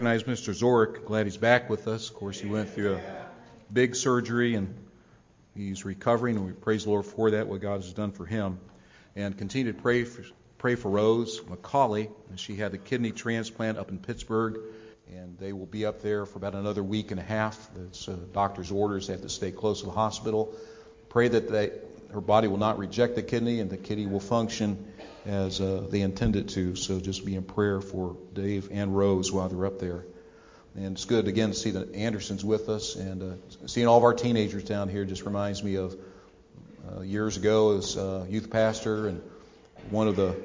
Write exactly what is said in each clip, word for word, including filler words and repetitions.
Recognize Mister Zork. Glad he's back with us. Of course, he went through a big surgery and he's recovering, and we praise the Lord for that, what God has done for him. And continue to pray for, pray for Rose McCauley. She had a kidney transplant up in Pittsburgh, and they will be up there for about another week and a half. It's uh, doctor's orders. They have to stay close to the hospital. Pray that they, her body will not reject the kidney and the kidney will function as uh, they intend it to. So just be in prayer for Dave and Rose while they're up there. And it's good, again, to see the Andersons with us. And uh, seeing all of our teenagers down here just reminds me of uh, years ago as a youth pastor. And one of the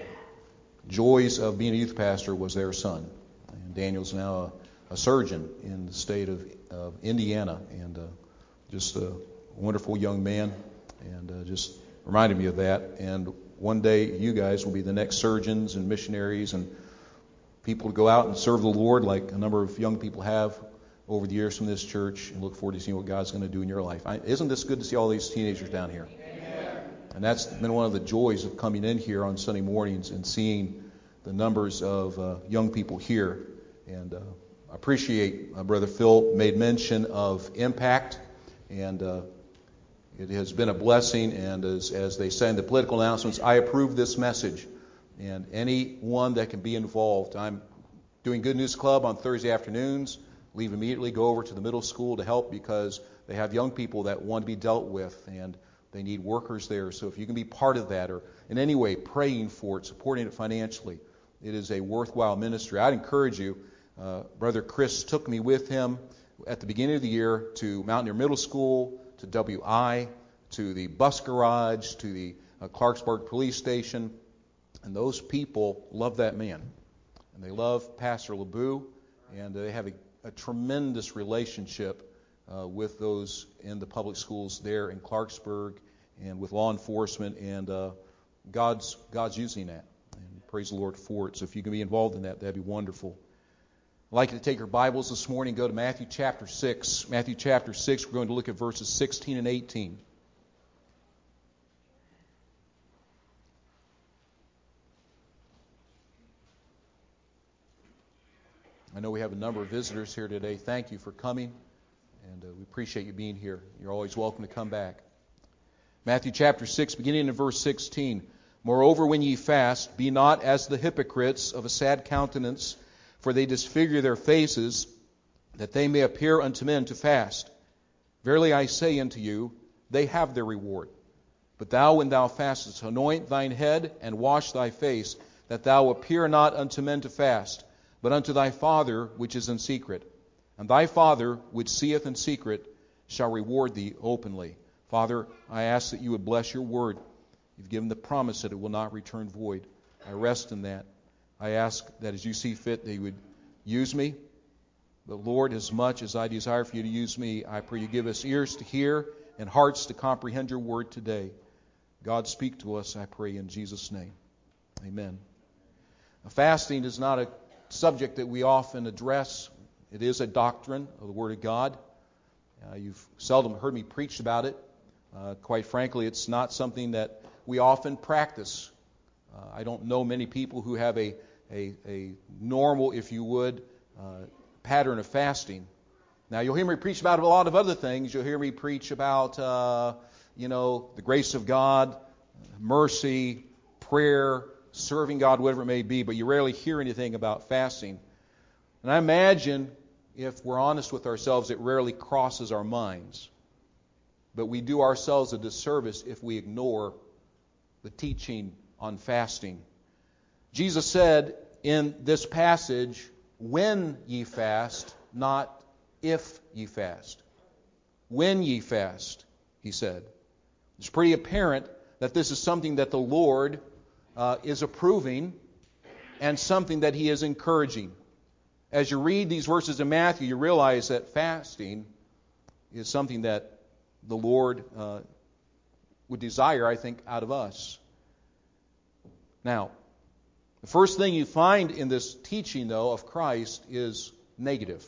joys of being a youth pastor was their son. And Daniel's now a, a surgeon in the state of, of Indiana. And uh, just a wonderful young man. And uh, just reminded me of that. And one day, you guys will be the next surgeons and missionaries and people to go out and serve the Lord like a number of young people have over the years from this church, and look forward to seeing what God's going to do in your life. I, isn't this good to see all these teenagers down here? Amen. And that's been one of the joys of coming in here on Sunday mornings and seeing the numbers of uh, young people here. And uh, I appreciate uh, Brother Phil made mention of impact, and uh, it has been a blessing, and as, as they say in the political announcements, I approve this message. And anyone that can be involved. I'm doing Good News Club on Thursday afternoons. Leave immediately, go over to the middle school to help because they have young people that want to be dealt with, and they need workers there. So if you can be part of that or in any way praying for it, supporting it financially, it is a worthwhile ministry. I'd encourage you. Uh, Brother Chris took me with him at the beginning of the year to Mountaineer Middle School, to W I, to the bus garage, to the uh, Clarksburg Police Station. And those people love that man. And they love Pastor LeBou. And they have a, a tremendous relationship uh, with those in the public schools there in Clarksburg and with law enforcement. And uh, God's God's using that. And praise the Lord for it. So if you can be involved in that, that'd be wonderful. I'd like you to take your Bibles this morning and go to Matthew chapter six. Matthew chapter six, we're going to look at verses sixteen and eighteen. I know we have a number of visitors here today. Thank you for coming, and uh, we appreciate you being here. You're always welcome to come back. Matthew chapter six, beginning in verse sixteen. Moreover, when ye fast, be not as the hypocrites of a sad countenance, for they disfigure their faces, that they may appear unto men to fast. Verily I say unto you, they have their reward. But thou, when thou fastest, anoint thine head, and wash thy face, that thou appear not unto men to fast, but unto thy Father which is in secret. And thy Father which seeth in secret shall reward thee openly. Father, I ask that you would bless your word. You've given the promise that it will not return void. I rest in that. I ask that as you see fit, that you would use me. But Lord, as much as I desire for you to use me, I pray you give us ears to hear and hearts to comprehend your word today. God, speak to us, I pray, in Jesus' name. Amen. Now, fasting is not a subject that we often address. It is a doctrine of the Word of God. Uh, you've seldom heard me preach about it. Uh, quite frankly, it's not something that we often practice. Uh, I don't know many people who have a, a, a normal, if you would, uh, pattern of fasting. Now, you'll hear me preach about a lot of other things. You'll hear me preach about, uh, you know, the grace of God, mercy, prayer, serving God, whatever it may be, but you rarely hear anything about fasting. And I imagine, if we're honest with ourselves, it rarely crosses our minds. But we do ourselves a disservice if we ignore the teaching on fasting. Jesus said in this passage, when ye fast, not if ye fast. When ye fast, he said. It's pretty apparent that this is something that the Lord Uh, is approving and something that he is encouraging. As you read these verses in Matthew, you realize that fasting is something that the Lord uh, would desire, I think, out of us. Now, the first thing you find in this teaching, though, of Christ is negative.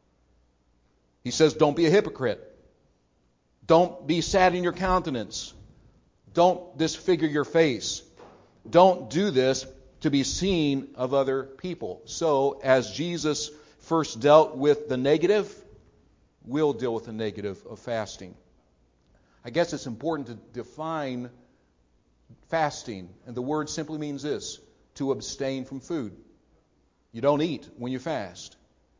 He says, don't be a hypocrite. Don't be sad in your countenance. Don't disfigure your face. Don't do this to be seen of other people. So, as Jesus first dealt with the negative, we'll deal with the negative of fasting. I guess it's important to define fasting. And the word simply means this: to abstain from food. You don't eat when you fast.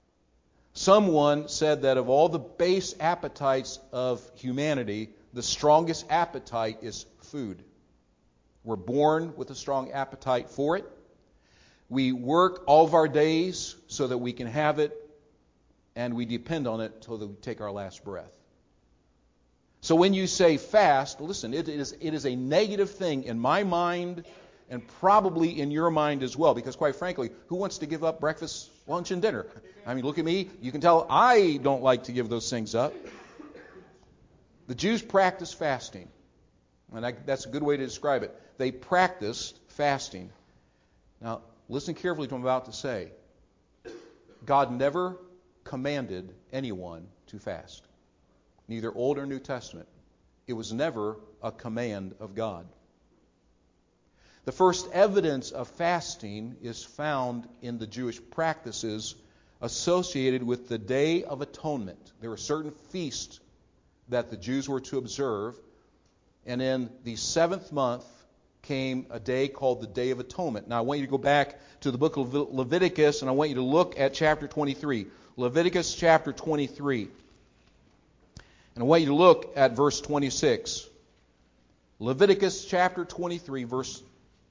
Someone said that of all the base appetites of humanity, the strongest appetite is food. We're born with a strong appetite for it. We work all of our days so that we can have it, and we depend on it until we take our last breath. So when you say fast, listen, it is, it is a negative thing in my mind and probably in your mind as well, because quite frankly, who wants to give up breakfast, lunch, and dinner? I mean, look at me. You can tell I don't like to give those things up. The Jews practiced fasting, and I, that's a good way to describe it. They practiced fasting. Now, listen carefully to what I'm about to say. God never commanded anyone to fast, neither Old or New Testament. It was never a command of God. The first evidence of fasting is found in the Jewish practices associated with the Day of Atonement. There were certain feasts that the Jews were to observe, and in the seventh month came a day called the Day of Atonement. Now I want you to go back to the book of Leviticus, and I want you to look at chapter twenty-three. Leviticus chapter twenty-three. And I want you to look at verse twenty-six. Leviticus chapter twenty-three, verse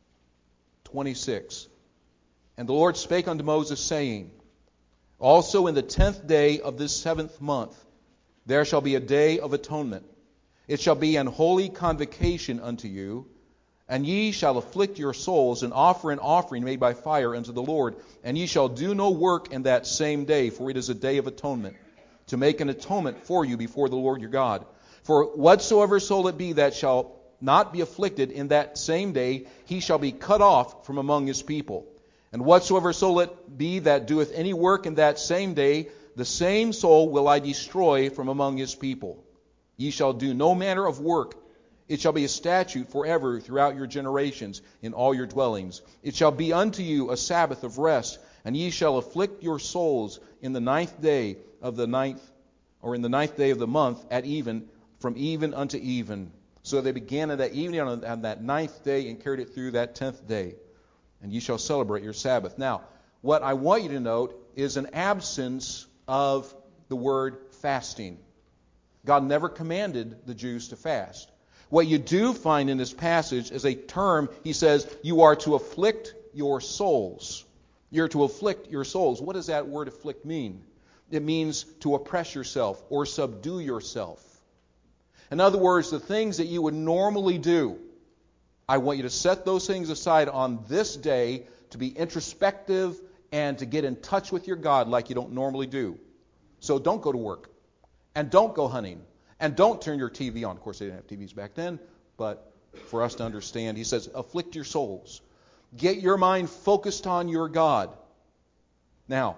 twenty-six. And the Lord spake unto Moses, saying, Also in the tenth day of this seventh month there shall be a day of atonement. It shall be an holy convocation unto you, and ye shall afflict your souls, and offer an offering made by fire unto the Lord. And ye shall do no work in that same day, for it is a day of atonement, to make an atonement for you before the Lord your God. For whatsoever soul it be that shall not be afflicted in that same day, he shall be cut off from among his people. And whatsoever soul it be that doeth any work in that same day, the same soul will I destroy from among his people. Ye shall do no manner of work. It shall be a statute forever throughout your generations in all your dwellings. It shall be unto you a Sabbath of rest, and ye shall afflict your souls in the ninth day of the ninth, or in the ninth day of the month at even, from even unto even. So they began at that evening on, on that ninth day and carried it through that tenth day. And ye shall celebrate your Sabbath. Now, what I want you to note is an absence of the word fasting. God never commanded the Jews to fast. What you do find in this passage is a term. He says, you are to afflict your souls. You're to afflict your souls. What does that word afflict mean? It means to oppress yourself or subdue yourself. In other words, the things that you would normally do, I want you to set those things aside on this day to be introspective and to get in touch with your God like you don't normally do. So don't go to work, and don't go hunting, and don't turn your T V on. Of course, they didn't have T Vs back then, but for us to understand, he says, afflict your souls. Get your mind focused on your God. Now,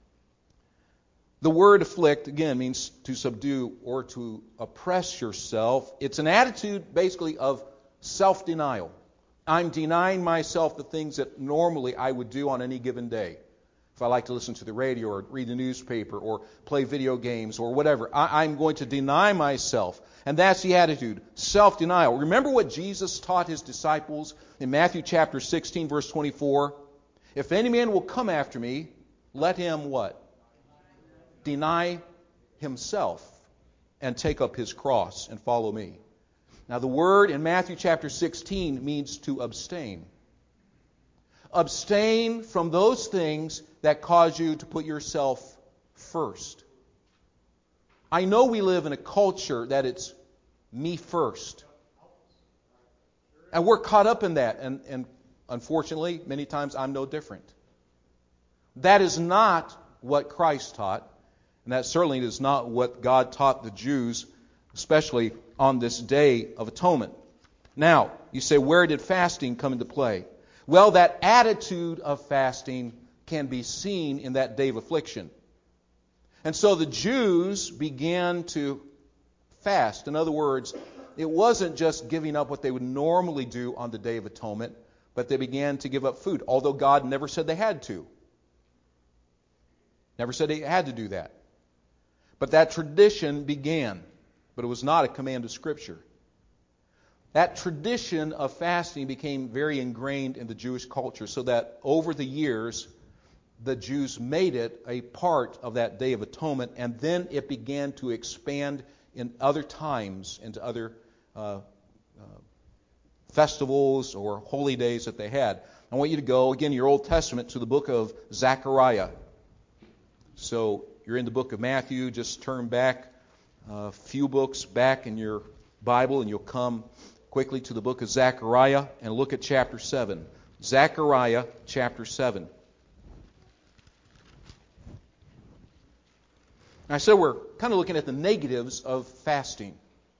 the word afflict, again, means to subdue or to oppress yourself. It's an attitude, basically, of self-denial. I'm denying myself the things that normally I would do on any given day. If I like to listen to the radio or read the newspaper or play video games or whatever, I, I'm going to deny myself. And that's the attitude, self-denial. Remember what Jesus taught his disciples in Matthew chapter sixteen, verse twenty-four? If any man will come after me, let him what? Deny himself and take up his cross and follow me. Now the word in Matthew chapter sixteen means to abstain. Abstain from those things that cause you to put yourself first. I know we live in a culture that it's me first. And we're caught up in that. And, and unfortunately, many times I'm no different. That is not what Christ taught. And that certainly is not what God taught the Jews, especially on this Day of Atonement. Now, you say, where did fasting come into play? Well, that attitude of fasting can be seen in that day of affliction. And so the Jews began to fast. In other words, it wasn't just giving up what they would normally do on the Day of Atonement, but they began to give up food, although God never said they had to. Never said they had to do that. But that tradition began, but it was not a command of Scripture. That tradition of fasting became very ingrained in the Jewish culture, so that over the years, the Jews made it a part of that Day of Atonement, and then it began to expand in other times into other uh, uh, festivals or holy days that they had. I want you to go, again, your Old Testament, to the book of Zechariah. So you're in the book of Matthew, just turn back a few books back in your Bible, and you'll come quickly to the book of Zechariah and look at chapter seven. Zechariah chapter seven. I said we're kind of looking at the negatives of fasting.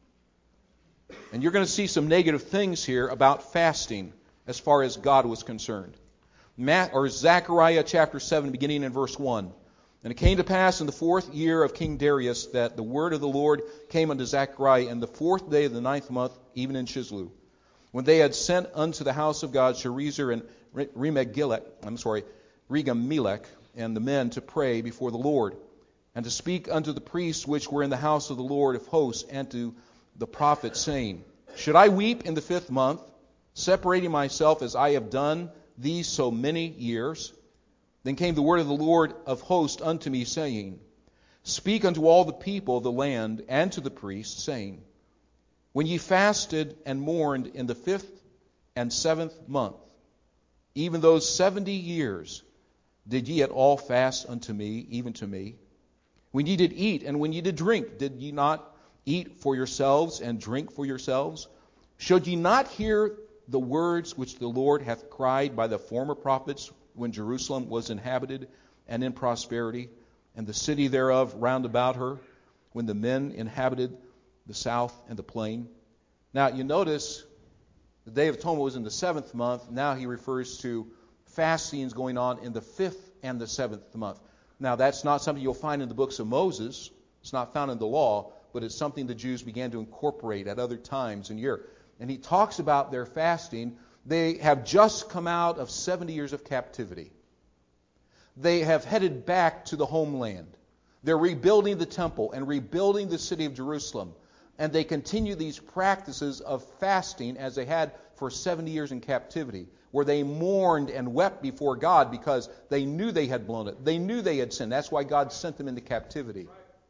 And you're going to see some negative things here about fasting as far as God was concerned. Matt, or Zechariah chapter seven, beginning in verse one. And it came to pass in the fourth year of King Darius that the word of the Lord came unto Zechariah in the fourth day of the ninth month, even in Chislu, when they had sent unto the house of God Sherezer and Remegilek, I'm sorry, Regamelech, and the men to pray before the Lord, and to speak unto the priests which were in the house of the Lord of hosts, and to the prophets, saying, Should I weep in the fifth month, separating myself as I have done these so many years? Then came the word of the Lord of hosts unto me, saying, Speak unto all the people of the land and to the priests, saying, When ye fasted and mourned in the fifth and seventh month, even those seventy years, did ye at all fast unto me, even to me? When ye did eat and when ye did drink, did ye not eat for yourselves and drink for yourselves? Should ye not hear the words which the Lord hath cried by the former prophets, when Jerusalem was inhabited and in prosperity, and the city thereof round about her, when the men inhabited the south and the plain? Now you notice the Day of Atonement was in the seventh month. Now he refers to fastings going on in the fifth and the seventh month. Now that's not something you'll find in the books of Moses. It's not found in the law, but it's something the Jews began to incorporate at other times in year. And he talks about their fasting. They have just come out of seventy years of captivity. They have headed back to the homeland. They're rebuilding the temple and rebuilding the city of Jerusalem. And they continue these practices of fasting as they had for seventy years in captivity, where they mourned and wept before God because they knew they had blown it. They knew they had sinned. That's why God sent them into captivity.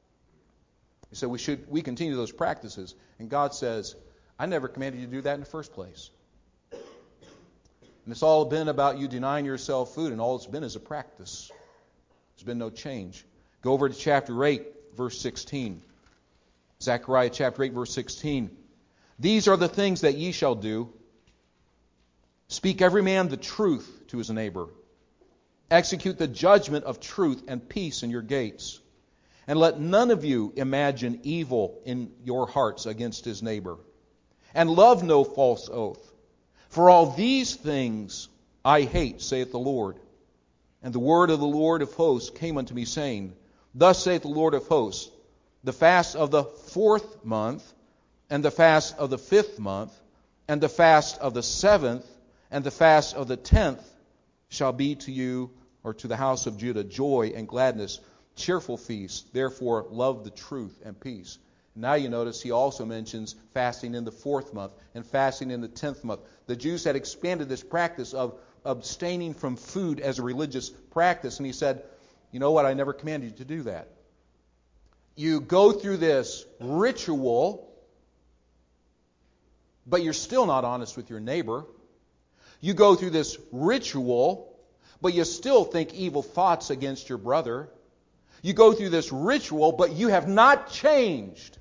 So we should we continue those practices. And God says, I never commanded you to do that in the first place. And it's all been about you denying yourself food, and all it's been is a practice. There's been no change. Go over to chapter eight, verse sixteen. Zechariah chapter eight, verse sixteen. These are the things that ye shall do. Speak every man the truth to his neighbor. Execute the judgment of truth and peace in your gates. And let none of you imagine evil in your hearts against his neighbor. And love no false oath. For all these things I hate, saith the Lord. And the word of the Lord of hosts came unto me, saying, Thus saith the Lord of hosts, the fast of the fourth month, and the fast of the fifth month, and the fast of the seventh, and the fast of the tenth shall be to you, or to the house of Judah, joy and gladness, cheerful feast. Therefore love the truth and peace. Now you notice he also mentions fasting in the fourth month and fasting in the tenth month. The Jews had expanded this practice of abstaining from food as a religious practice. And he said, you know what, I never commanded you to do that. You go through this ritual, but you're still not honest with your neighbor. You go through this ritual, but you still think evil thoughts against your brother. You go through this ritual, but you have not changed.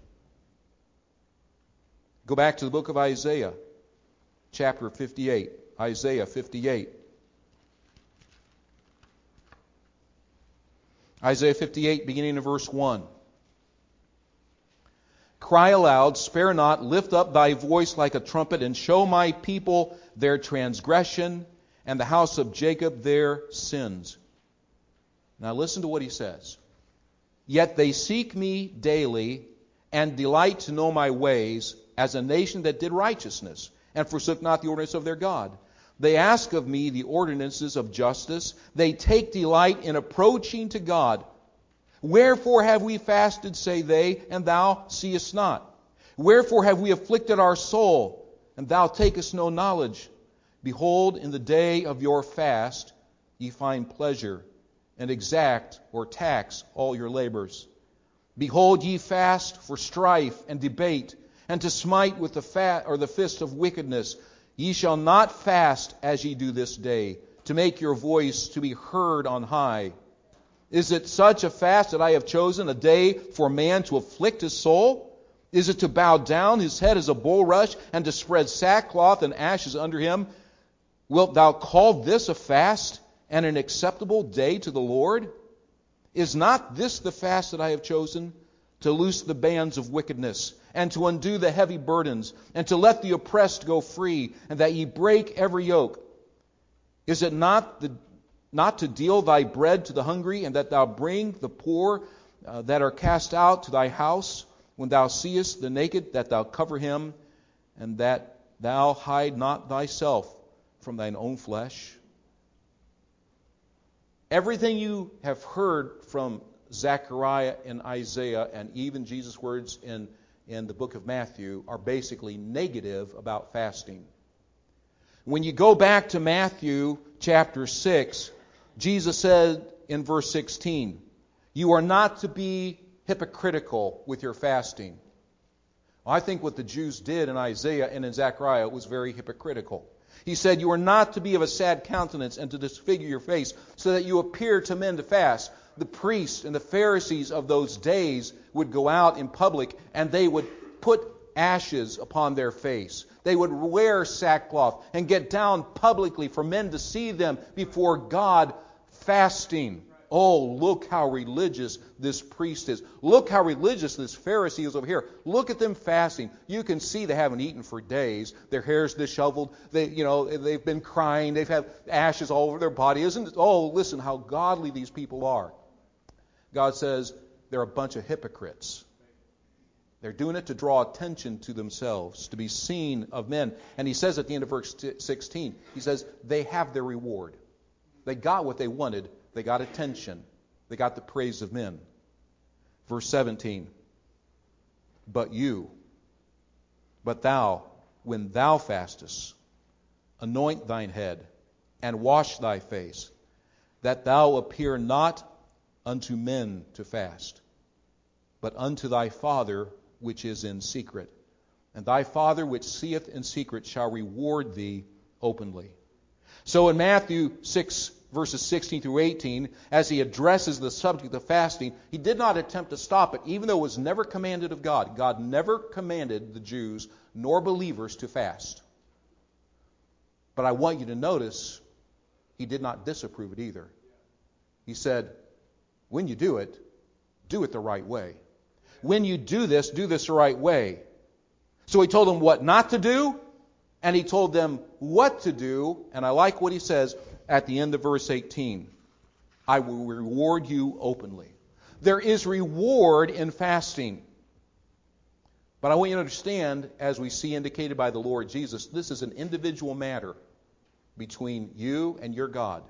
Go back to the book of Isaiah, chapter fifty-eight. Isaiah fifty-eight. Isaiah fifty-eight, beginning in verse one. Cry aloud, spare not, lift up thy voice like a trumpet, and show my people their transgression, and the house of Jacob their sins. Now listen to what he says. Yet they seek me daily, and delight to know my ways, as a nation that did righteousness, and forsook not the ordinance of their God. They ask of me the ordinances of justice. They take delight in approaching to God. Wherefore have we fasted, say they, and thou seest not? Wherefore have we afflicted our soul, and thou takest no knowledge? Behold, in the day of your fast ye find pleasure, and exact or tax all your labors. Behold, ye fast for strife and debate, and to smite with the fat or the fist of wickedness. Ye shall not fast as ye do this day, to make your voice to be heard on high. Is it such a fast that I have chosen, a day for man to afflict his soul? Is it to bow down his head as a bulrush, and to spread sackcloth and ashes under him? Wilt thou call this a fast and an acceptable day to the Lord? Is not this the fast that I have chosen? To loose the bands of wickedness, and to undo the heavy burdens, and to let the oppressed go free, and that ye break every yoke. Is it not the not to deal thy bread to the hungry, and that thou bring the poor uh, that are cast out to thy house? When thou seest the naked, that thou cover him, and that thou hide not thyself from thine own flesh? Everything you have heard from Zechariah and Isaiah, and even Jesus' words in, in the book of Matthew, are basically negative about fasting. When you go back to Matthew chapter six, Jesus said in verse sixteen, you are not to be hypocritical with your fasting. Well, I think what the Jews did in Isaiah and in Zechariah was very hypocritical. He said, you are not to be of a sad countenance and to disfigure your face, so that you appear to men to fast. The priests and the Pharisees of those days would go out in public, and they would put ashes upon their face. They would wear sackcloth and get down publicly for men to see them before God fasting. Oh, look how religious this priest is. Look how religious this Pharisee is over here. Look at them fasting. You can see they haven't eaten for days. Their hair's disheveled. They, you know, they've been crying. They've had ashes all over their body. Isn't it? Oh, listen how godly these people are. God says they're a bunch of hypocrites. They're doing it to draw attention to themselves, to be seen of men. And he says at the end of verse sixteen, he says they have their reward. They got what they wanted. They got attention. They got the praise of men. Verse seventeen. But you, but thou, when thou fastest, anoint thine head, and wash thy face, that thou appear not unto men to fast, but unto thy Father which is in secret. And thy Father which seeth in secret shall reward thee openly. So in Matthew six, verses sixteen through eighteen, as he addresses the subject of fasting, he did not attempt to stop it, even though it was never commanded of God. God never commanded the Jews nor believers to fast. But I want you to notice, he did not disapprove it either. He said, when you do it, do it the right way. When you do this, do this the right way. So he told them what not to do, and he told them what to do. And I like what he says at the end of verse eighteen. I will reward you openly. There is reward in fasting. But I want you to understand, as we see indicated by the Lord Jesus, this is an individual matter between you and your God.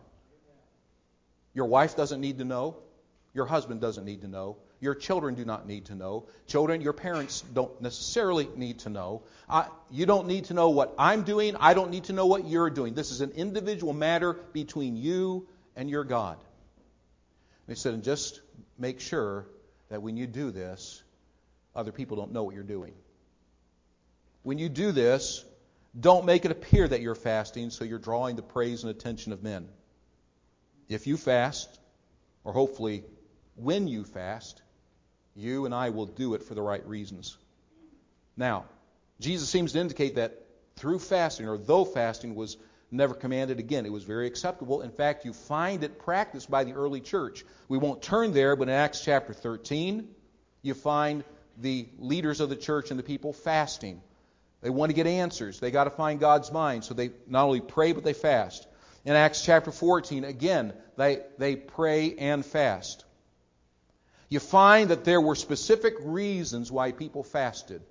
Your wife doesn't need to know. Your husband doesn't need to know. Your children do not need to know. Children, your parents don't necessarily need to know. I, you don't need to know what I'm doing. I don't need to know what you're doing. This is an individual matter between you and your God. And he said, and just make sure that when you do this, other people don't know what you're doing. When you do this, don't make it appear that you're fasting so you're drawing the praise and attention of men. If you fast, or hopefully when you fast, you and I will do it for the right reasons. Now, Jesus seems to indicate that through fasting, or though fasting was never commanded again, it was very acceptable. In fact, you find it practiced by the early church. We won't turn there, but in Acts chapter thirteen, you find the leaders of the church and the people fasting. They want to get answers. They got to find God's mind. So they not only pray, but they fast. In Acts chapter fourteen, again, they, they pray and fast. You find that there were specific reasons why people fasted.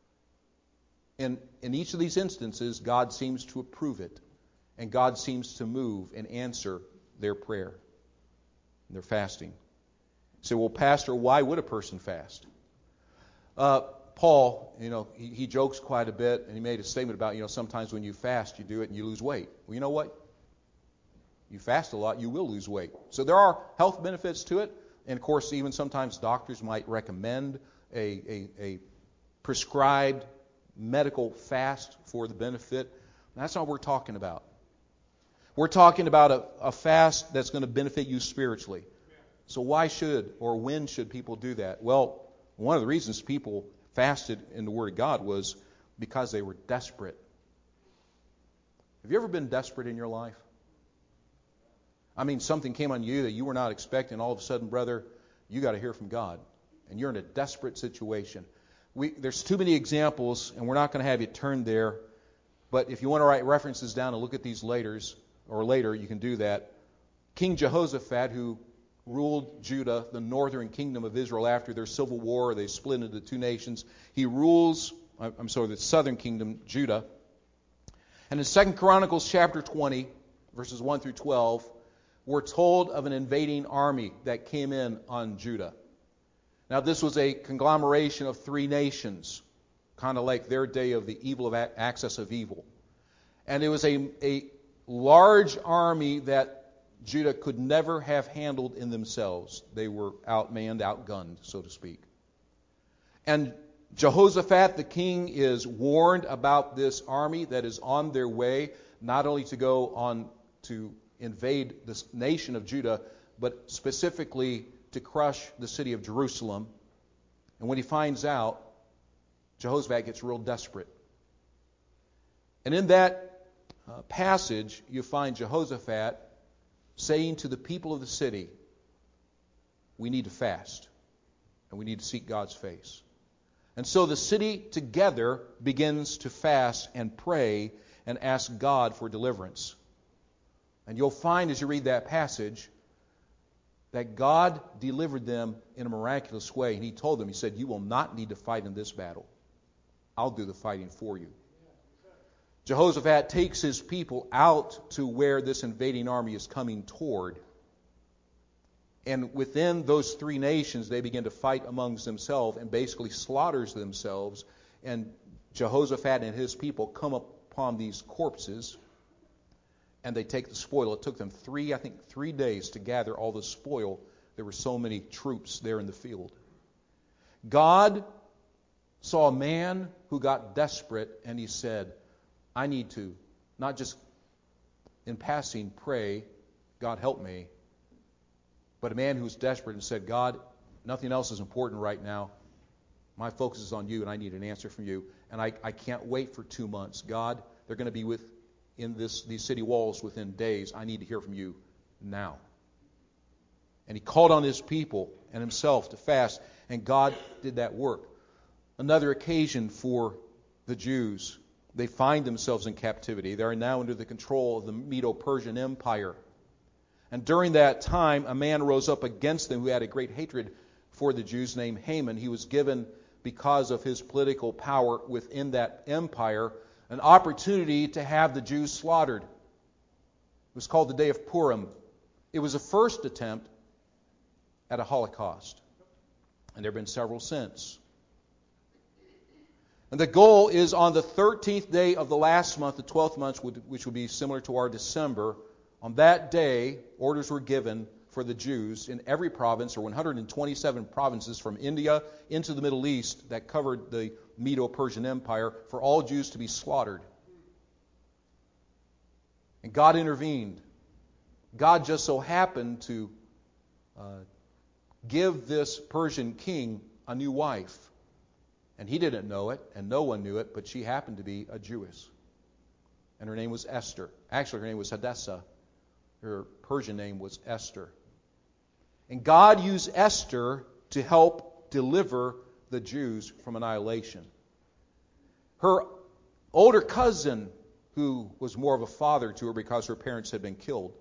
In, in each of these instances, God seems to approve it. And God seems to move and answer their prayer, their fasting. say, well, Pastor, why would a person fast? Uh, Paul, you know, he, he jokes quite a bit, and he made a statement about, you know, sometimes when you fast, you do it and you lose weight. Well, you know what? You fast a lot, you will lose weight. So there are health benefits to it. And, of course, even sometimes doctors might recommend a, a, a prescribed medical fast for the benefit. That's not what we're talking about. We're talking about a, a fast that's going to benefit you spiritually. So why should or when should people do that? Well, one of the reasons people fasted in the Word of God was because they were desperate. Have you ever been desperate in your life? I mean, something came on you that you were not expecting. All of a sudden, brother, you got to hear from God. And you're in a desperate situation. We, there's too many examples, and we're not going to have you turn there. But if you want to write references down and look at these laters, or later, you can do that. King Jehoshaphat, who ruled Judah, the northern kingdom of Israel after their civil war, they split into two nations. He rules, I'm sorry, the southern kingdom, Judah. And in Second Chronicles chapter twenty, verses one through twelve, we're told of an invading army that came in on Judah. Now, this was a conglomeration of three nations, kind of like their day of the evil of access of evil. And it was a, a large army that Judah could never have handled in themselves. They were outmanned, outgunned, so to speak. And Jehoshaphat, the king, is warned about this army that is on their way, not only to go on to invade this nation of Judah, but specifically to crush the city of Jerusalem. And when he finds out, Jehoshaphat gets real desperate. And in that uh, passage, you find Jehoshaphat saying to the people of the city, we need to fast, and we need to seek God's face. And so the city together begins to fast and pray and ask God for deliverance. And you'll find as you read that passage that God delivered them in a miraculous way. And he told them, he said, you will not need to fight in this battle. I'll do the fighting for you. Jehoshaphat takes his people out to where this invading army is coming toward. And within those three nations, they begin to fight amongst themselves and basically slaughters themselves. And Jehoshaphat and his people come upon these corpses, and they take the spoil. It took them three, I think, three days to gather all the spoil. There were so many troops there in the field. God saw a man who got desperate, and he said, I need to not just in passing pray, God help me, but a man who was desperate and said, God, nothing else is important right now. My focus is on you, and I need an answer from you. And I, I can't wait for two months. God, they're going to be with in this these city walls within days. I need to hear from you now. And he called on his people and himself to fast, and God did that work. Another occasion for the Jews. They find themselves in captivity. They are now under the control of the Medo-Persian Empire. And during that time, a man rose up against them who had a great hatred for the Jews named Haman. He was given, because of his political power within that empire, an opportunity to have the Jews slaughtered. It was called the Day of Purim. It was a first attempt at a Holocaust. And there have been several since. And the goal is on the thirteenth day of the last month, the twelfth month, which would be similar to our December. On that day, orders were given for the Jews in every province, or one hundred twenty-seven provinces from India into the Middle East that covered the Medo-Persian Empire, for all Jews to be slaughtered. And God intervened. God just so happened to uh, give this Persian king a new wife. And he didn't know it, and no one knew it, but she happened to be a Jewess. And her name was Esther. Actually, her name was Hadassah. Her Persian name was Esther. And God used Esther to help deliver the Jews from annihilation. Her older cousin, who was more of a father to her because her parents had been killed,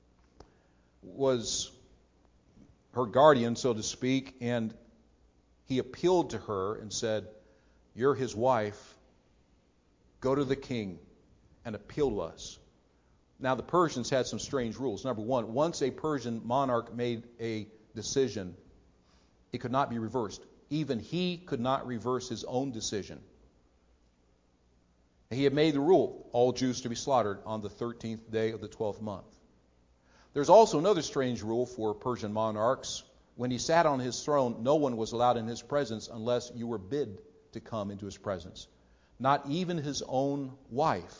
was her guardian, so to speak, and he appealed to her and said, you're his wife. Go to the king and appeal to us. Now, the Persians had some strange rules. Number one, once a Persian monarch made a decision, It could not be reversed. Even he could not reverse his own decision. He had made the rule, all Jews to be slaughtered on the thirteenth day of the twelfth month. There's also another strange rule for Persian monarchs. When he sat on his throne, no one was allowed in his presence unless you were bid to come into his presence. Not even his own wife.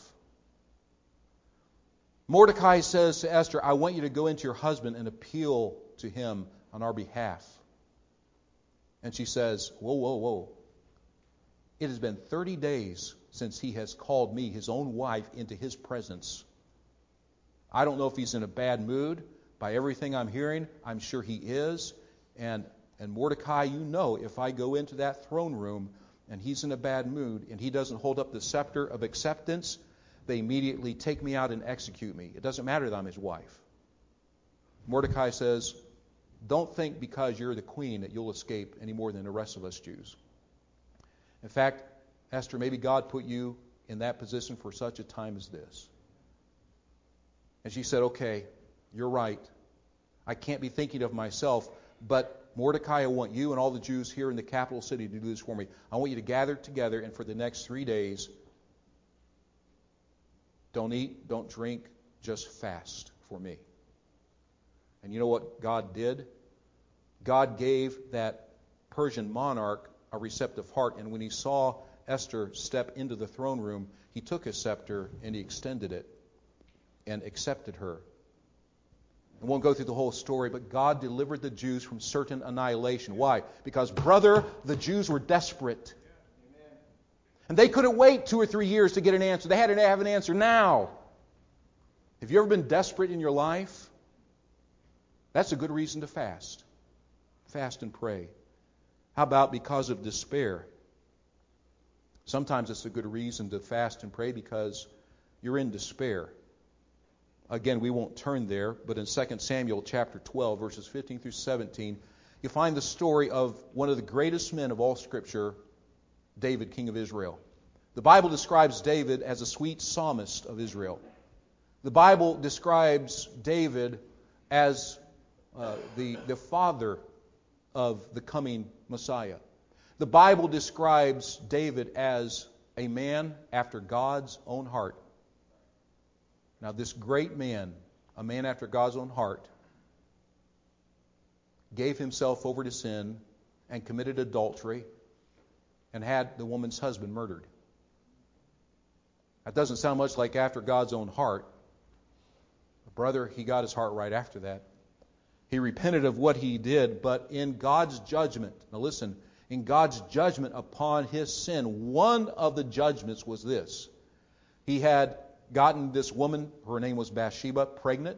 Mordecai says to Esther, I want you to go into your husband and appeal to him on our behalf. And she says, whoa, whoa, whoa. It has been thirty days since he has called me, his own wife, into his presence. I don't know if he's in a bad mood. By everything I'm hearing, I'm sure he is. And, and Mordecai, you know, if I go into that throne room and he's in a bad mood and he doesn't hold up the scepter of acceptance, they immediately take me out and execute me. It doesn't matter that I'm his wife. Mordecai says, don't think because you're the queen that you'll escape any more than the rest of us Jews. In fact, Esther, maybe God put you in that position for such a time as this. And she said, okay, you're right. I can't be thinking of myself, but Mordecai, I want you and all the Jews here in the capital city to do this for me. I want you to gather together, and for the next three days, don't eat, don't drink, just fast for me. And you know what God did? God gave that Persian monarch a receptive heart, and when he saw Esther step into the throne room, he took his scepter and he extended it and accepted her. I won't go through the whole story, but God delivered the Jews from certain annihilation. Why? Because, brother, the Jews were desperate. And they couldn't wait two or three years to get an answer. They had to have an answer now. Have you ever been desperate in your life? That's a good reason to fast. Fast and pray. How about because of despair? Sometimes it's a good reason to fast and pray because you're in despair. Again, we won't turn there, but in Second Samuel chapter twelve, verses fifteen through seventeen, you find the story of one of the greatest men of all Scripture, David, king of Israel. The Bible describes David as a sweet psalmist of Israel. The Bible describes David as uh, the, the father of the coming Messiah. The Bible describes David as a man after God's own heart. Now, this great man, a man after God's own heart, gave himself over to sin and committed adultery and had the woman's husband murdered. That doesn't sound much like after God's own heart. Brother, he got his heart right after that. He repented of what he did, but in God's judgment, now listen, in God's judgment upon his sin, one of the judgments was this. He had gotten this woman, her name was Bathsheba, pregnant,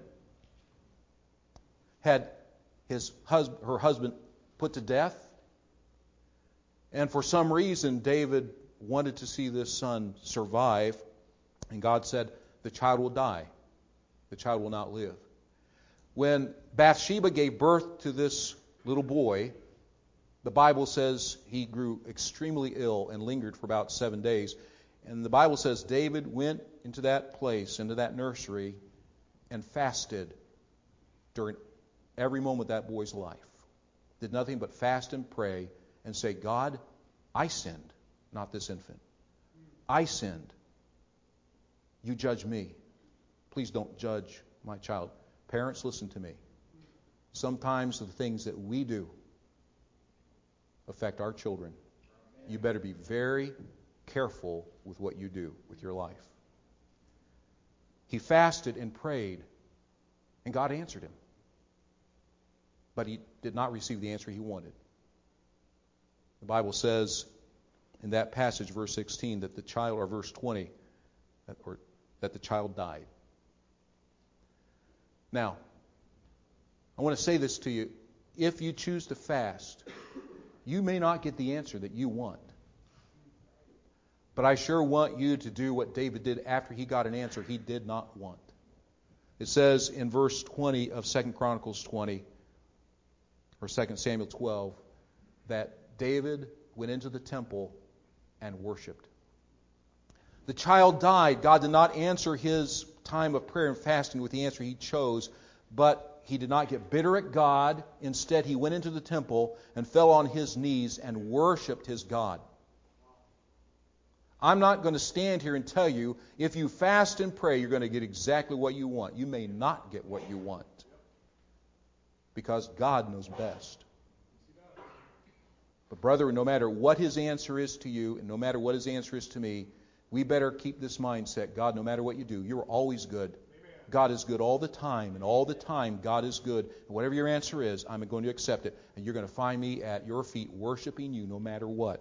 had his hus- her husband put to death, and for some reason David wanted to see this son survive, and God said, the child will die. The child will not live. When Bathsheba gave birth to this little boy, the Bible says he grew extremely ill and lingered for about seven days. And the Bible says David went into that place, into that nursery, and fasted during every moment of that boy's life. Did nothing but fast and pray and say, God, I sinned, not this infant. I sinned. You judge me. Please don't judge my child. Parents, listen to me. Sometimes the things that we do affect our children. You better be very careful with what you do with your life. He fasted and prayed, and God answered him. But he did not receive the answer he wanted. The Bible says in that passage, verse sixteen, that the child, or verse twenty, that, or, that the child died. Now, I want to say this to you. If you choose to fast, you may not get the answer that you want. But I sure want you to do what David did after he got an answer he did not want. It says in verse twenty of Second Chronicles twenty, or Second Samuel twelve, that David went into the temple and worshipped. The child died. God did not answer his time of prayer and fasting with the answer he chose, but he did not get bitter at God. Instead, he went into the temple and fell on his knees and worshiped his God. I'm not going to stand here and tell you if you fast and pray, you're going to get exactly what you want. You may not get what you want because God knows best. But brother, no matter what his answer is to you and no matter what his answer is to me, we better keep this mindset. God, no matter what you do, you're always good. God is good all the time, and all the time God is good. And whatever your answer is, I'm going to accept it. And you're going to find me at your feet worshiping you no matter what.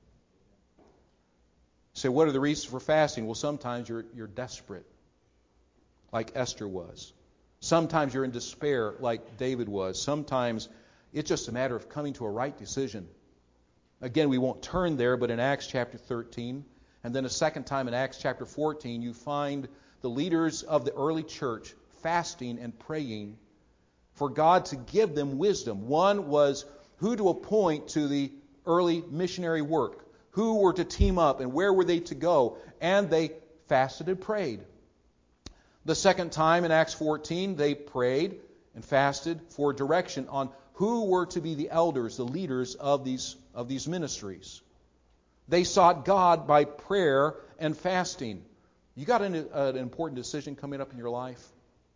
Say, what are the reasons for fasting? Well, sometimes you're, you're desperate, like Esther was. Sometimes you're in despair, like David was. Sometimes it's just a matter of coming to a right decision. Again, we won't turn there, but in Acts chapter thirteen, and then a second time in Acts chapter fourteen, you find the leaders of the early church fasting and praying for God to give them wisdom. One was who to appoint to the early missionary work, who were to team up, and where were they to go. And they fasted and prayed. The second time in Acts fourteen, they prayed and fasted for direction on who were to be the elders, the leaders of these, of these ministries. They sought God by prayer and fasting. You got an, an important decision coming up in your life?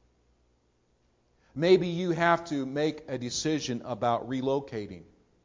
Maybe you have to make a decision about relocating.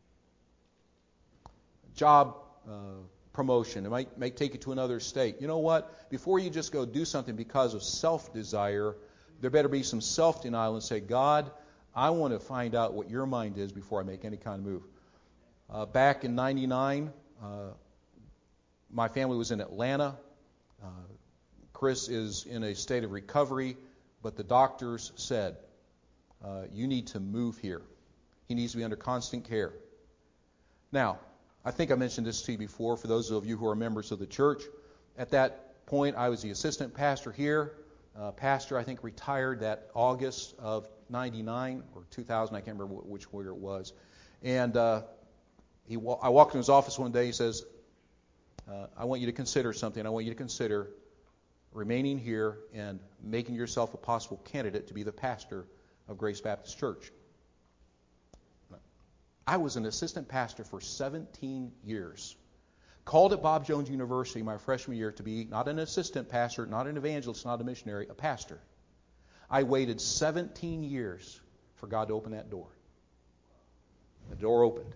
Job uh, promotion. It might, might take you to another state. You know what? Before you just go do something because of self-desire, there better be some self-denial and say, God, I want to find out what your mind is before I make any kind of move. Uh, back in ninety-nine, uh, my family was in Atlanta. Uh, Chris is in a state of recovery, but the doctors said, uh, you need to move here. He needs to be under constant care. Now, I think I mentioned this to you before, for those of you who are members of the church. At that point, I was the assistant pastor here. Uh, pastor, I think, retired that August of ninety-nine or two thousand. I can't remember which year it was. And uh, he, I walked in his office one day. He says, uh, I want you to consider something. I want you to consider remaining here and making yourself a possible candidate to be the pastor of Grace Baptist Church. I was an assistant pastor for seventeen years. Called at Bob Jones University my freshman year to be not an assistant pastor, not an evangelist, not a missionary, a pastor. I waited seventeen years for God to open that door. The door opened.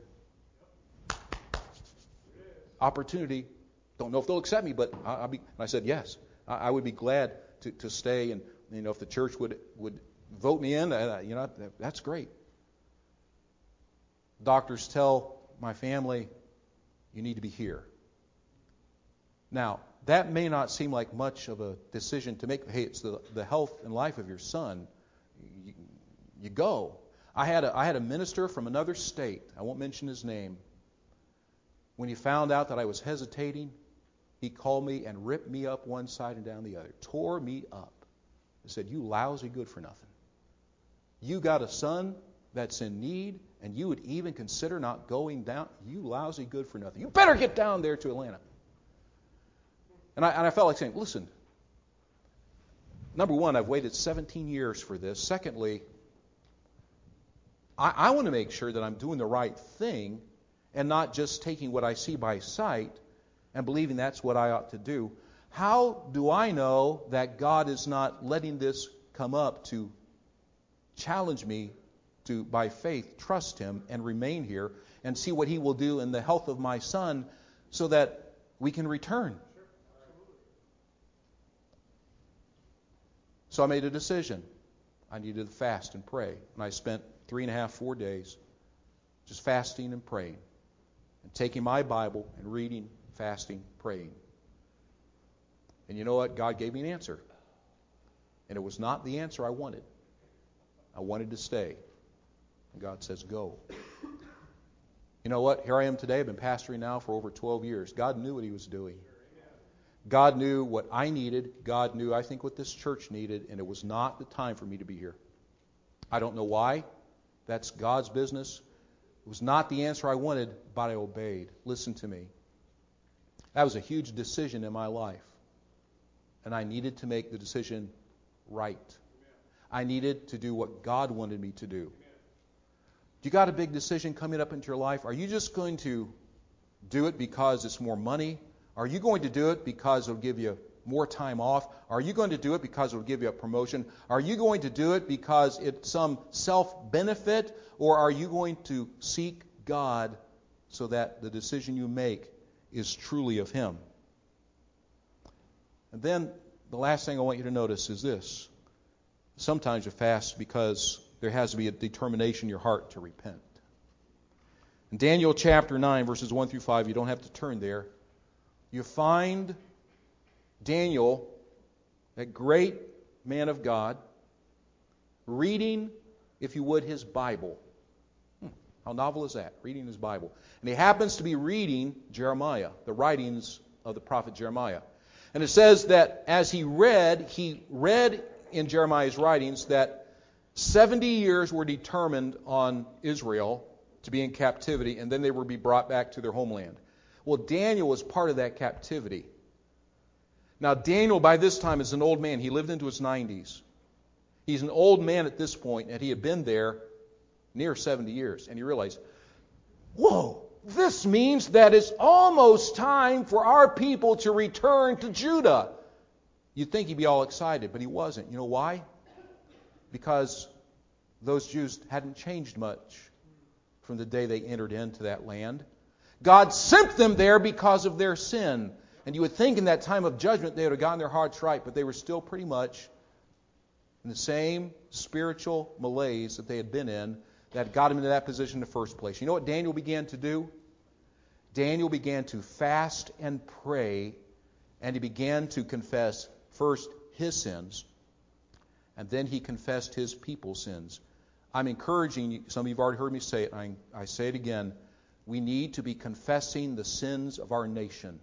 Opportunity. Don't know if they'll accept me, but I'll be. And I said yes. I would be glad to, to stay, and you know if the church would would vote me in, uh, you know that's great. Doctors tell my family, you need to be here. Now, that may not seem like much of a decision to make. Hey, it's the, the health and life of your son. You, you go. I had a I had a minister from another state. I won't mention his name. When he found out that I was hesitating, he called me and ripped me up one side and down the other. Tore me up. He said, you lousy good for nothing. You got a son that's in need, and you would even consider not going down. You lousy good for nothing. You better get down there to Atlanta. And I, and I felt like saying, listen, number one, I've waited seventeen years for this. Secondly, I, I want to make sure that I'm doing the right thing and not just taking what I see by sight and believing that's what I ought to do. How do I know that God is not letting this come up to challenge me to, by faith, trust Him and remain here and see what He will do in the health of my son so that we can return? So I made a decision. I needed to fast and pray. And I spent three and a half, four days just fasting and praying and taking my Bible and reading, fasting, praying. And you know what? God gave me an answer. And it was not the answer I wanted. I wanted to stay. And God says, go. You know what? Here I am today. I've been pastoring now for over twelve years. God knew what He was doing. God knew what I needed. God knew, I think, what this church needed. And it was not the time for me to be here. I don't know why. That's God's business. It was not the answer I wanted, but I obeyed. Listen to me. That was a huge decision in my life. And I needed to make the decision right. I needed to do what God wanted me to do. You got a big decision coming up into your life? Are you just going to do it because it's more money? Are you going to do it because it'll give you more time off? Are you going to do it because it'll give you a promotion? Are you going to do it because it's some self-benefit? Or are you going to seek God so that the decision you make is truly of Him? And then the last thing I want you to notice is this. Sometimes you fast because there has to be a determination in your heart to repent. In Daniel chapter nine, verses one through five, you don't have to turn there. You find Daniel, that great man of God, reading, if you would, his Bible. Hmm, how novel is that? Reading his Bible. And he happens to be reading Jeremiah, the writings of the prophet Jeremiah. And it says that as he read, he read in Jeremiah's writings that seventy years were determined on Israel to be in captivity, and then they would be brought back to their homeland. Well, Daniel was part of that captivity. Now, Daniel, by this time, is an old man. He lived into his nineties. He's an old man at this point, and he had been there near seventy years. And he realized, whoa, this means that it's almost time for our people to return to Judah. You'd think he'd be all excited, but he wasn't. You know why? Because those Jews hadn't changed much from the day they entered into that land. God sent them there because of their sin. And you would think in that time of judgment they would have gotten their hearts right, but they were still pretty much in the same spiritual malaise that they had been in that got them into that position in the first place. You know what Daniel began to do? Daniel began to fast and pray, and he began to confess first his sins, and then he confessed his people's sins. I'm encouraging you, some of you have already heard me say it, I, I say it again, we need to be confessing the sins of our nation.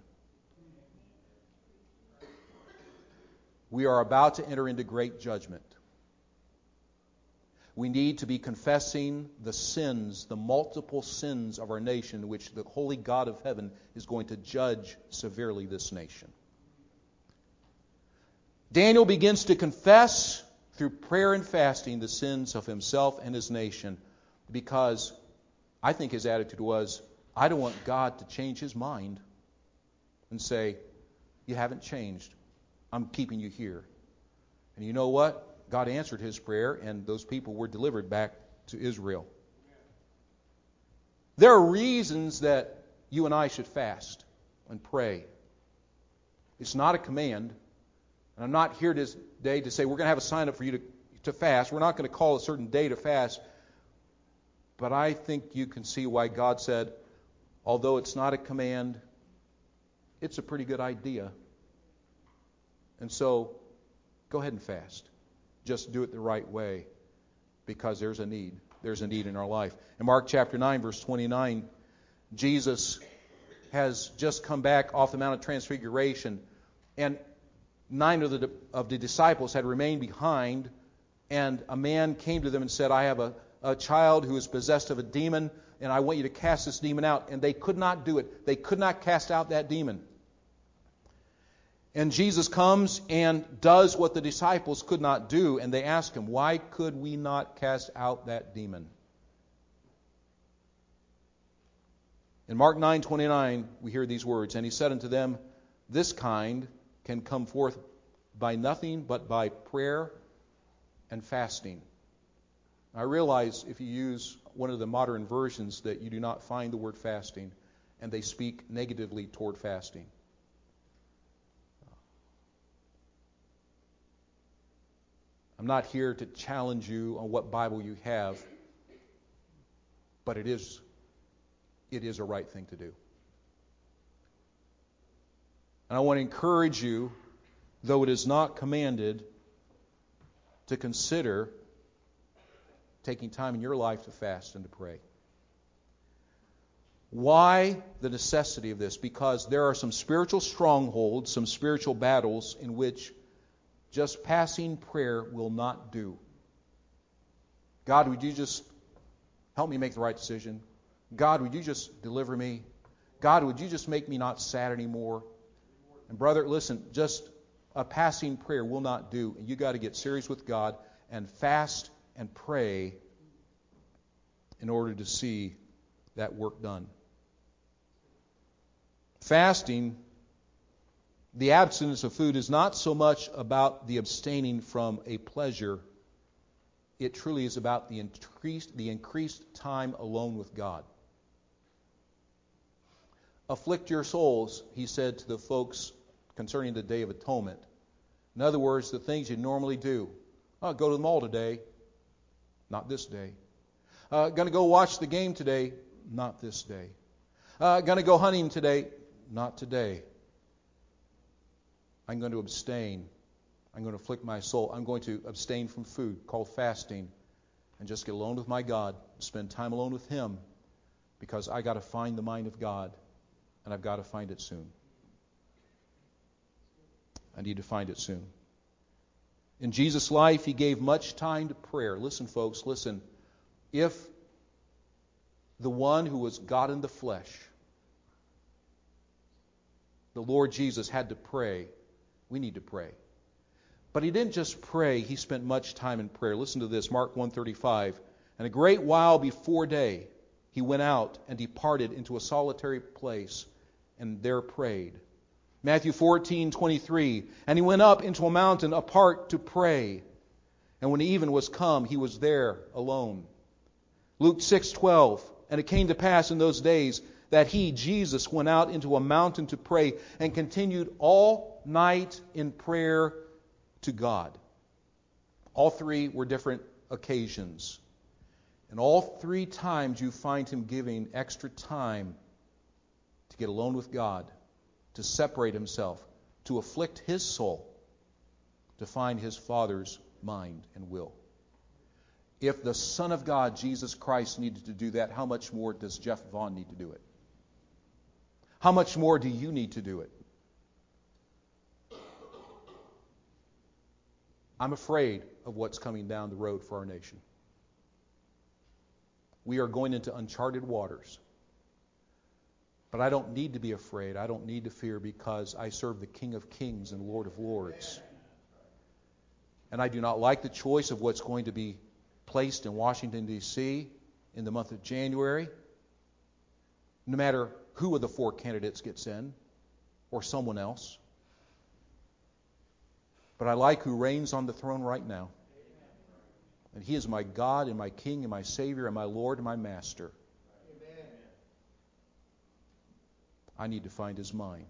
We are about to enter into great judgment. We need to be confessing the sins, the multiple sins of our nation, which the holy God of heaven is going to judge severely this nation. Daniel begins to confess through prayer and fasting the sins of himself and his nation, because I think his attitude was, I don't want God to change His mind and say, you haven't changed. I'm keeping you here. And you know what? God answered his prayer, and those people were delivered back to Israel. There are reasons that you and I should fast and pray. It's not a command. And I'm not here today to say we're going to have a sign up for you to, to fast. We're not going to call a certain day to fast. But I think you can see why God said, although it's not a command, it's a pretty good idea. And so, go ahead and fast. Just do it the right way, because there's a need. There's a need in our life. In Mark chapter nine, verse twenty-nine, Jesus has just come back off the Mount of Transfiguration, and nine of the, of the disciples had remained behind, and a man came to them and said, I have a, a child who is possessed of a demon, and I want you to cast this demon out. And they could not do it. They could not cast out that demon. And Jesus comes and does what the disciples could not do, and they ask him, why could we not cast out that demon? In Mark nine twenty-nine, we hear these words, and he said unto them, this kind can come forth by nothing but by prayer and fasting. I realize if you use one of the modern versions that you do not find the word fasting, and they speak negatively toward fasting. I'm not here to challenge you on what Bible you have, but it is, it is a right thing to do. And I want to encourage you, though it is not commanded, to consider taking time in your life to fast and to pray. Why the necessity of this? Because there are some spiritual strongholds, some spiritual battles in which just passing prayer will not do. God, would you just help me make the right decision? God, would you just deliver me? God, would you just make me not sad anymore? And brother, listen, just a passing prayer will not do. You got to get serious with God and fast and pray in order to see that work done. Fasting, the abstinence of food, is not so much about the abstaining from a pleasure. It truly is about the increased, the increased time alone with God. Afflict your souls, he said to the folks concerning the Day of Atonement. In other words, the things you normally do. Oh, go to the mall today. Not this day. Uh, going to go watch the game today. Not this day. Uh, going to go hunting today. Not today. I'm going to abstain. I'm going to afflict my soul. I'm going to abstain from food, called fasting, and just get alone with my God, spend time alone with Him, because I got to find the mind of God, and I've got to find it soon. I need to find it soon. In Jesus' life, He gave much time to prayer. Listen, folks, listen. If the one who was God in the flesh, the Lord Jesus, had to pray, we need to pray. But He didn't just pray, He spent much time in prayer. Listen to this, Mark one thirty-five. And a great while before day, He went out and departed into a solitary place, and there prayed. Matthew fourteen twenty-three. And He went up into a mountain apart to pray. And when even was come, He was there alone. Luke six twelve. And it came to pass in those days that He, Jesus, went out into a mountain to pray, and continued all night in prayer to God. All three were different occasions. And all three times you find Him giving extra time to get alone with God, to separate Himself, to afflict His soul, to find His Father's mind and will. If the Son of God, Jesus Christ, needed to do that, how much more does Jeff Vaughn need to do it? How much more do you need to do it? I'm afraid of what's coming down the road for our nation. We are going into uncharted waters. But I don't need to be afraid. I don't need to fear, because I serve the King of Kings and Lord of Lords. And I do not like the choice of what's going to be placed in Washington, D C in the month of January. No matter who of the four candidates gets in, or someone else. But I like who reigns on the throne right now. And He is my God and my King and my Savior and my Lord and my Master. Amen. I need to find His mind.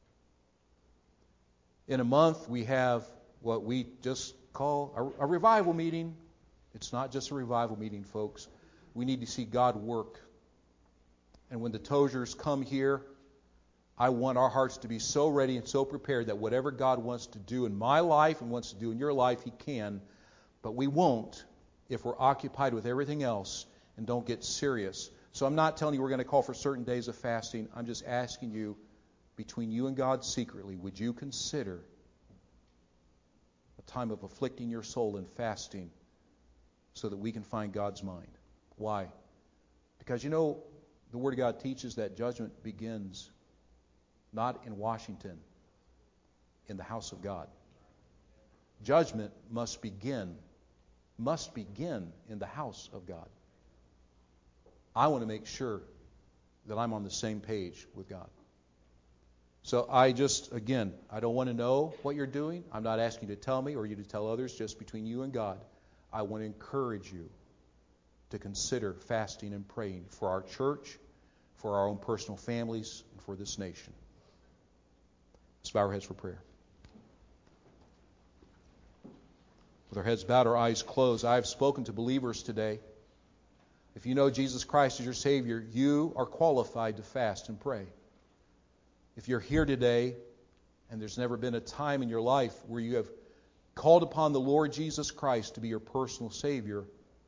In a month, we have what we just call a, a revival meeting. It's not just a revival meeting, folks. We need to see God work. And when the Toziers come here, I want our hearts to be so ready and so prepared that whatever God wants to do in my life and wants to do in your life, He can. But we won't if we're occupied with everything else and don't get serious. So I'm not telling you we're going to call for certain days of fasting. I'm just asking you, between you and God secretly, would you consider a time of afflicting your soul and fasting so that we can find God's mind? Why? Because, you know, the Word of God teaches that judgment begins not in Washington, in the house of God. Judgment must begin, must begin in the house of God. I want to make sure that I'm on the same page with God. So I just, again, I don't want to know what you're doing. I'm not asking you to tell me or you to tell others, just between you and God. I want to encourage you to consider fasting and praying for our church, for our own personal families, and for this nation. Let's bow our heads for prayer. With our heads bowed, our eyes closed, I have spoken to believers today. If you know Jesus Christ as your Savior, you are qualified to fast and pray. If you're here today and there's never been a time in your life where you have called upon the Lord Jesus Christ to be your personal Savior,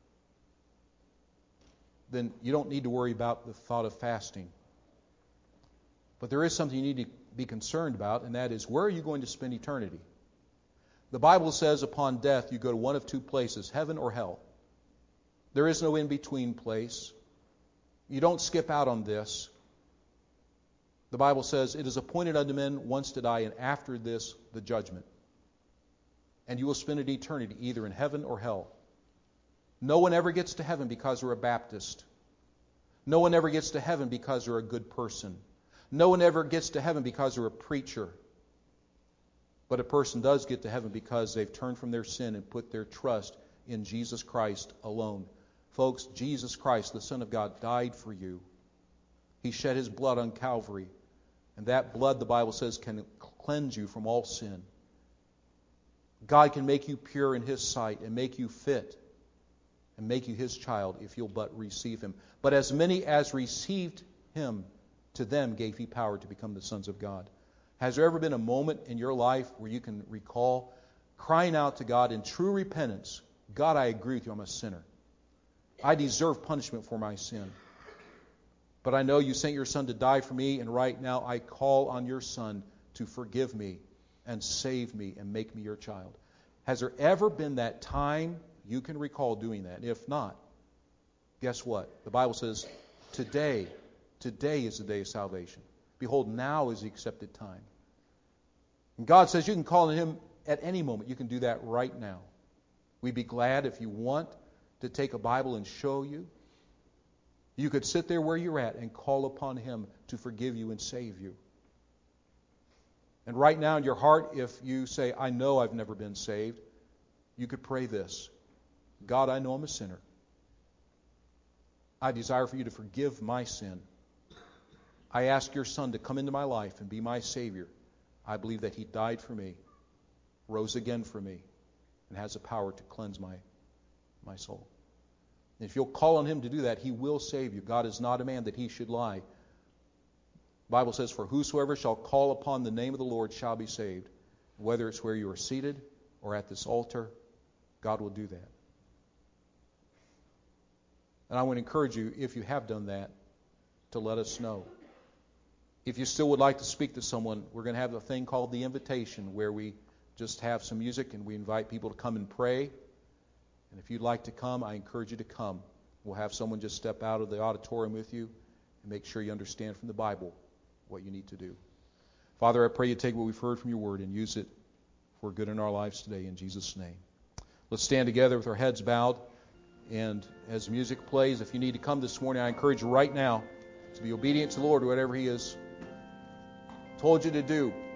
then you don't need to worry about the thought of fasting. But there is something you need to be concerned about, and that is, where are you going to spend eternity? The Bible says upon death you go to one of two places, heaven or hell. There is no in-between place. You don't skip out on this. The Bible says, it is appointed unto men once to die, and after this, the judgment. and you will spend an eternity either in heaven or hell. No one ever gets to heaven because they're a Baptist. No one ever gets to heaven because they're a good person. No one ever gets to heaven because they're a preacher. But a person does get to heaven because they've turned from their sin and put their trust in Jesus Christ alone. Folks, Jesus Christ, the Son of God, died for you. He shed His blood on Calvary. And that blood, the Bible says, can cleanse you from all sin. God can make you pure in His sight and make you fit and make you His child if you'll but receive Him. But as many as received Him, to them gave He power to become the sons of God. Has there ever been a moment in your life where you can recall crying out to God in true repentance, God, I agree with you, I'm a sinner. I deserve punishment for my sin. But I know you sent your Son to die for me, and right now I call on your Son to forgive me and save me and make me your child. Has there ever been that time you can recall doing that? If not, guess what? The Bible says, today, today is the day of salvation. Behold, now is the accepted time. And God says you can call on Him at any moment. You can do that right now. We'd be glad if you want to take a Bible and show you. You could sit there where you're at and call upon Him to forgive you and save you. And right now in your heart, if you say, I know I've never been saved, you could pray this. God, I know I'm a sinner. I desire for you to forgive my sin. I ask your Son to come into my life and be my Savior. I believe that He died for me, rose again for me, and has the power to cleanse my, my soul. And if you'll call on Him to do that, He will save you. God is not a man that He should lie. The Bible says, for whosoever shall call upon the name of the Lord shall be saved. Whether it's where you are seated or at this altar, God will do that. And I want to encourage you, if you have done that, to let us know. If you still would like to speak to someone, we're going to have a thing called the invitation, where we just have some music and we invite people to come and pray. And if you'd like to come, I encourage you to come. We'll have someone just step out of the auditorium with you and make sure you understand from the Bible what you need to do. Father, I pray you take what we've heard from your word and use it for good in our lives today, in Jesus' name. Let's stand together with our heads bowed. And as music plays, if you need to come this morning, I encourage you right now to be obedient to the Lord, whatever He has told you to do.